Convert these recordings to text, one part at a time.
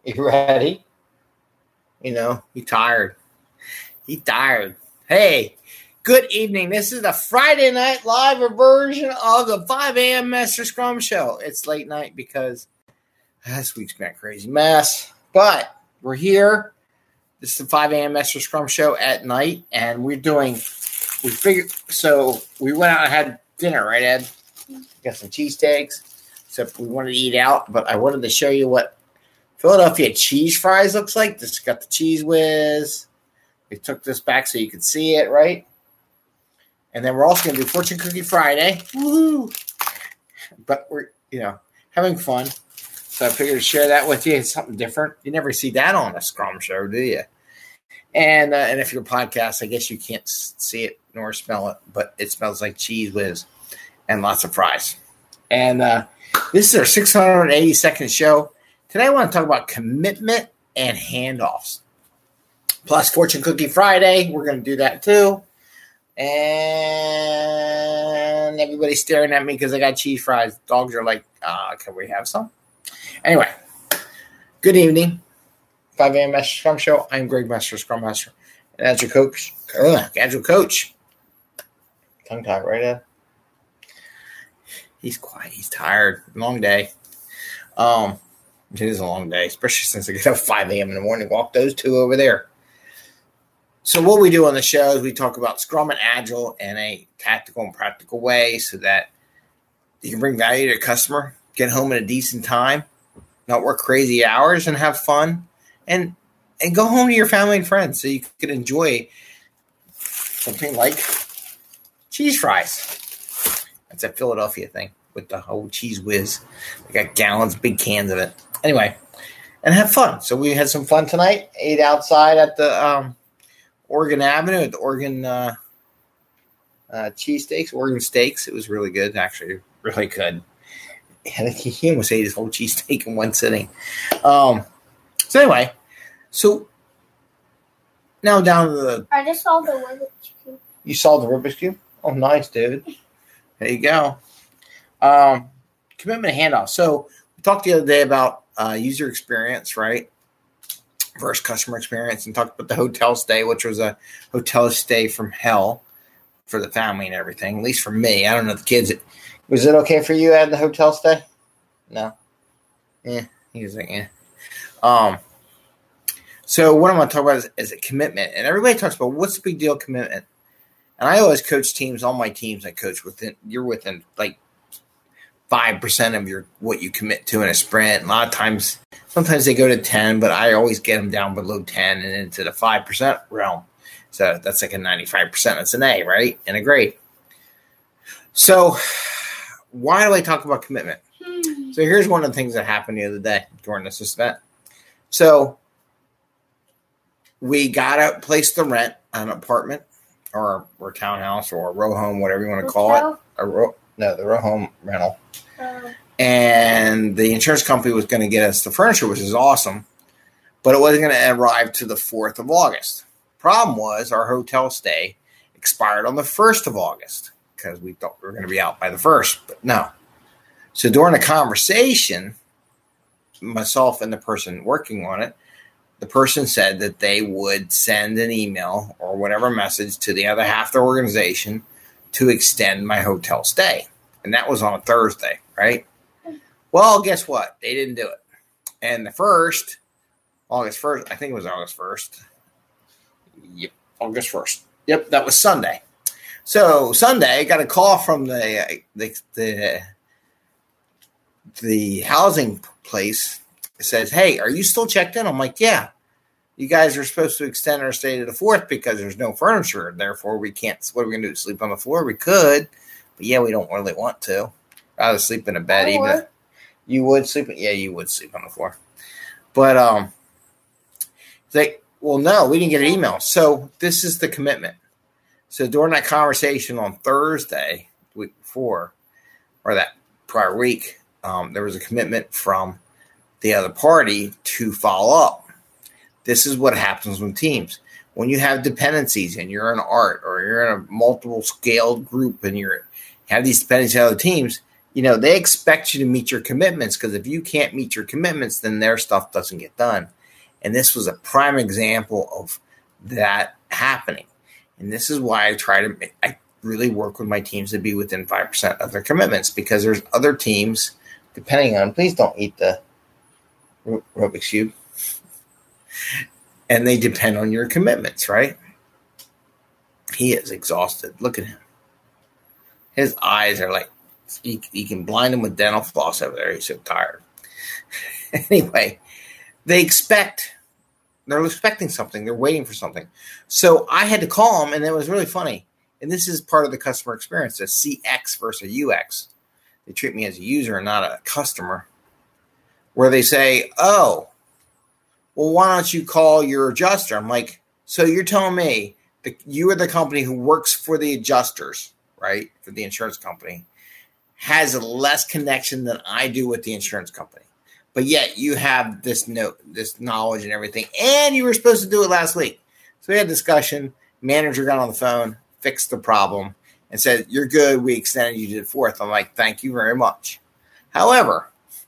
You ready? You tired. He tired. Hey, good evening. This is the Friday night live version of the 5 a.m. Master Scrum Show. It's late night because this week's been a crazy mess. But we're here. This is the 5 a.m. Master Scrum Show at night. And we went out and had dinner, right, Ed? Got some cheesesteaks. Except we wanted to eat out, but I wanted to show you what Philadelphia cheese fries looks like. This got the cheese whiz. We took this back so you could see it, right? And then we're also going to do Fortune Cookie Friday. Woohoo! But we're, having fun. So I figured to share that with you. It's something different. You never see that on a Scrum show, do you? And if you're a podcast, I guess you can't see it nor smell it, but it smells like cheese whiz and lots of fries. And this is our 682nd show. Today I want to talk about commitment and handoffs. Plus Fortune Cookie Friday. We're going to do that too. And everybody's staring at me because I got cheese fries. Dogs are like, can we have some? Anyway, good evening. 5 a.m. Master Scrum Show. I'm Greg Master, Scrum Master. And Agile Coach. Agile Coach. Tongue tied, right, Ed? He's quiet. He's tired. Long day. It is a long day, especially since I get up 5 a.m. in the morning, walk those two over there. So what we do on the show is we talk about Scrum and Agile in a tactical and practical way so that you can bring value to your customer, get home at a decent time, not work crazy hours, and have fun, and go home to your family and friends so you can enjoy something like cheese fries. That's a Philadelphia thing with the whole cheese whiz. They got gallons, big cans of it. Anyway, and have fun. So we had some fun tonight. Ate outside at the Oregon Avenue at the Oregon cheesesteaks, Oregon Steaks. It was really good, actually, really good. And he almost ate his whole cheesesteak in one sitting. So anyway, now down to the. I just saw the Rubik's Cube. You saw the Rubik's Cube? Oh, nice, David. There you go. Commitment and handoff. So we talked the other day about user experience, right? Versus customer experience, and talked about the hotel stay, which was a hotel stay from hell for the family and everything. At least for me. I don't know the kids. Was it okay for you to add the hotel stay? No. Yeah. He was like, yeah. So what I'm going to talk about is a commitment. And everybody talks about what's the big deal commitment. And I always coach teams, all my teams I coach you're within like 5% of what you commit to in a sprint. A lot of times, sometimes they go to 10, but I always get them down below 10 and into the 5% realm. So that's like a 95%. That's an A, right? And a grade. So why do I talk about commitment? So here's one of the things that happened the other day during this event. So we got a place to rent an apartment or a townhouse or a row home, whatever you want to call it. The row home rental. And the insurance company was going to get us the furniture, which is awesome, but it wasn't going to arrive to the 4th of August. Problem was our hotel stay expired on the 1st of August because we thought we were going to be out by the 1st, but no. So during the conversation, myself and the person working on it, the person said that they would send an email or whatever message to the other half of the organization to extend my hotel stay. And that was on a Thursday, right? Well, guess what? They didn't do it. And August 1st, I think it was August 1st. Yep, August 1st. Yep, that was Sunday. So Sunday, I got a call from the housing place. It says, hey, are you still checked in? I'm like, yeah. You guys are supposed to extend our stay to the 4th because there's no furniture. Therefore, we can't. What are we going to do? Sleep on the floor? We could. But, yeah, we don't really want to. Rather sleep in a bed. Even you would sleep. Yeah, you would sleep on the floor. But it's like, well, no, we didn't get an email. So this is the commitment. So during that conversation on Thursday, the week before, or that prior week, there was a commitment from the other party to follow up. This is what happens with teams. When you have dependencies and you're in art or you're in a multiple scaled group and you have these dependencies on other teams, They expect you to meet your commitments, because if you can't meet your commitments, then their stuff doesn't get done. And this was a prime example of that happening. And this is why I really work with my teams to be within 5% of their commitments, because there's other teams, depending on, please don't eat the Rubik's Cube, and they depend on your commitments, right? He is exhausted. Look at him. His eyes are like, you can blind him with dental floss over there. He's so tired. Anyway, they're expecting something. They're waiting for something. So I had to call them, and it was really funny. And this is part of the customer experience, the CX versus UX. They treat me as a user and not a customer, where they say, oh, well, why don't you call your adjuster? I'm like, so you're telling me that you are the company who works for the adjusters, right, for the insurance company, has less connection than I do with the insurance company. But yet you have this knowledge and everything, and you were supposed to do it last week. So we had a discussion. Manager got on the phone, fixed the problem, and said, you're good. We extended you to the 4th. I'm like, thank you very much. However,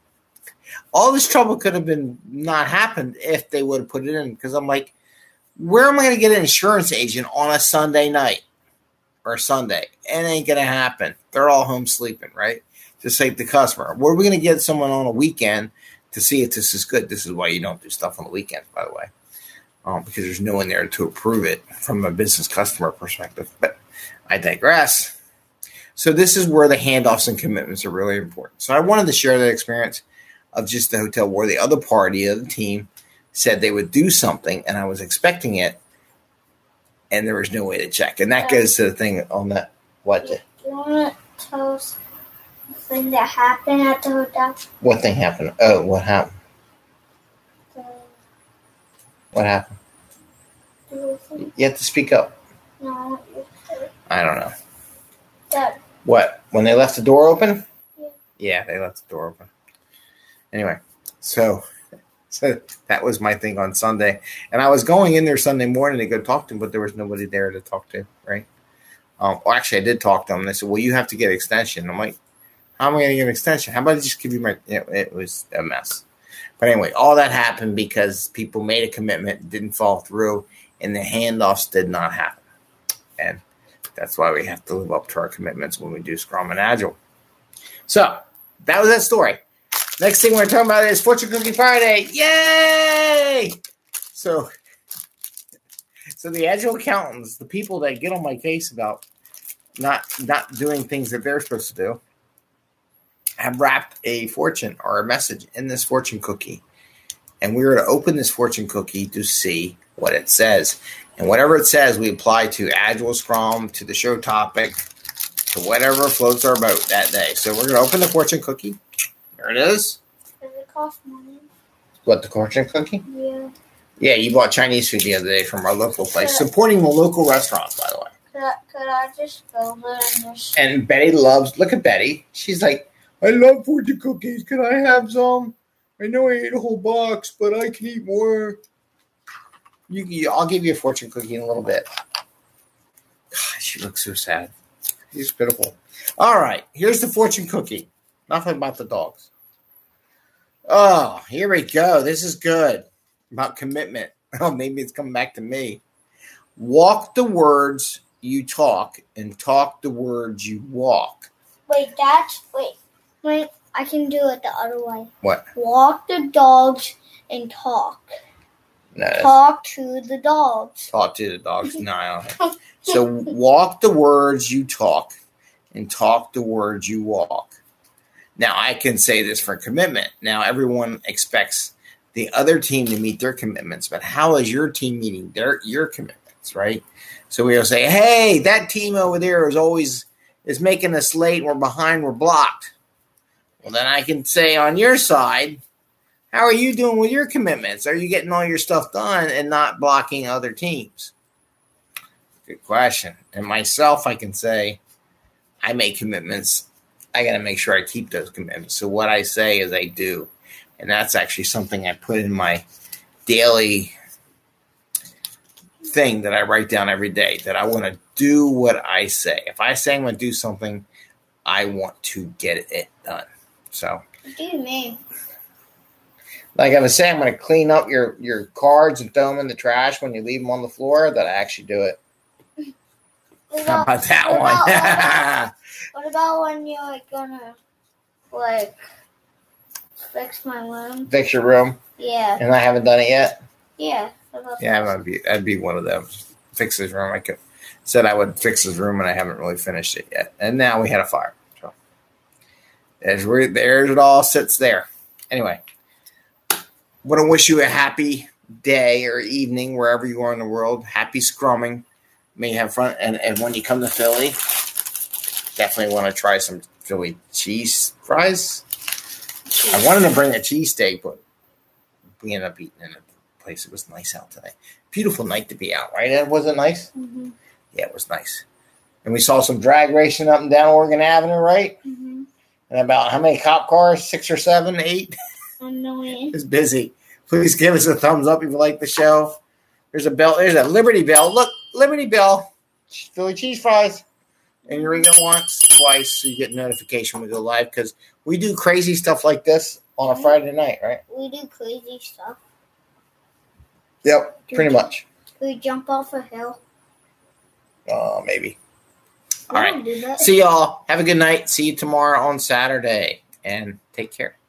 all this trouble could have been not happened if they would have put it in, because I'm like, where am I going to get an insurance agent on a Sunday night or Sunday? It ain't going to happen. They're all home sleeping, right? Just like the customer. Where are we going to get someone on a weekend to see if this is good? This is why you don't do stuff on the weekends, by the way, because there's no one there to approve it from a business customer perspective. But I digress. So this is where the handoffs and commitments are really important. So I wanted to share that experience of just the hotel where the other party of the team said they would do something, and I was expecting it, and there was no way to check. And that goes to the thing on that. What? Do you want to tell us the thing that happened at the hotel? What thing happened? Oh, what happened? What happened? You have to speak up. No. I don't know. Dad. What? When they left the door open? Yeah. Yeah, they left the door open. Anyway, so that was my thing on Sunday. And I was going in there Sunday morning to go talk to them, but there was nobody there to talk to, right? Well, actually, I did talk to them. And they said, well, you have to get an extension. I'm like, how am I going to get an extension? How about I just give you my – it was a mess. But anyway, all that happened because people made a commitment, didn't fall through, and the handoffs did not happen. And that's why we have to live up to our commitments when we do Scrum and Agile. So that was that story. Next thing we're talking about is Fortune Cookie Friday. Yay! So the Agile accountants, the people that get on my case about not doing things that they're supposed to do, have wrapped a fortune or a message in this fortune cookie. And we were to open this fortune cookie to see what it says. And whatever it says, we apply to Agile, Scrum, to the show topic, to whatever floats our boat that day. So we're going to open the fortune cookie. There it is. Does it cost money? What, the fortune cookie? Yeah. Yeah, you bought Chinese food the other day from our local place. Supporting the local restaurants, by the way. Could I just fill it in this? And Betty loves, look at Betty. She's like, I love fortune cookies. Can I have some? I know I ate a whole box, but I can eat more. I'll give you a fortune cookie in a little bit. God, she looks so sad. She's pitiful. All right, here's the fortune cookie. Nothing about the dogs. Oh, here we go. This is good. About commitment. Oh, maybe it's coming back to me. Walk the words you talk and talk the words you walk. Wait, I can do it the other way. What? Walk the dogs and talk. No, talk to the dogs. Talk to the dogs. No, I don't. So walk the words you talk and talk the words you walk. Now, I can say this for commitment. Now, everyone expects the other team to meet their commitments, but how is your team meeting your commitments, right? So we'll say, hey, that team over there is making us late. We're behind. We're blocked. Well, then I can say on your side, how are you doing with your commitments? Are you getting all your stuff done and not blocking other teams? Good question. And myself, I can say, I make commitments. I got to make sure I keep those commitments. So what I say is I do. And that's actually something I put in my daily thing that I write down every day, that I want to do what I say. If I say I'm going to do something, I want to get it done. So. What do you mean? Like I was saying, I'm going to clean up your cards and throw them in the trash when you leave them on the floor. That I actually do it. How about that one? What about when you're like gonna like fix my room? Fix your room? Yeah. And I haven't done it yet? Yeah. Yeah, I'd be one of them. Fix his room. I said I would fix his room, and I haven't really finished it yet. And now we had a fire. So there's it all sits there. Anyway, want to wish you a happy day or evening wherever you are in the world. Happy scrumming. May have fun. And when you come to Philly, definitely want to try some Philly cheese fries. I wanted to bring a cheesesteak, but we ended up eating in a place. It was nice out today. Beautiful night to be out, right? Was it nice? Mm-hmm. Yeah, it was nice. And we saw some drag racing up and down Oregon Avenue, right? Mm-hmm. And about how many cop cars? 6 or 7, 8? Annoying. It's busy. Please give us a thumbs up if you like the show. There's a bell. There's a Liberty Bell. Look, Liberty Bell. Philly cheese fries. And you ring it once, twice, so you get notification when we go live. Because we do crazy stuff like this on a Friday night, right? We do crazy stuff. Yep, pretty much. Do we jump off a hill? Maybe. All right. See y'all. Have a good night. See you tomorrow on Saturday. And take care.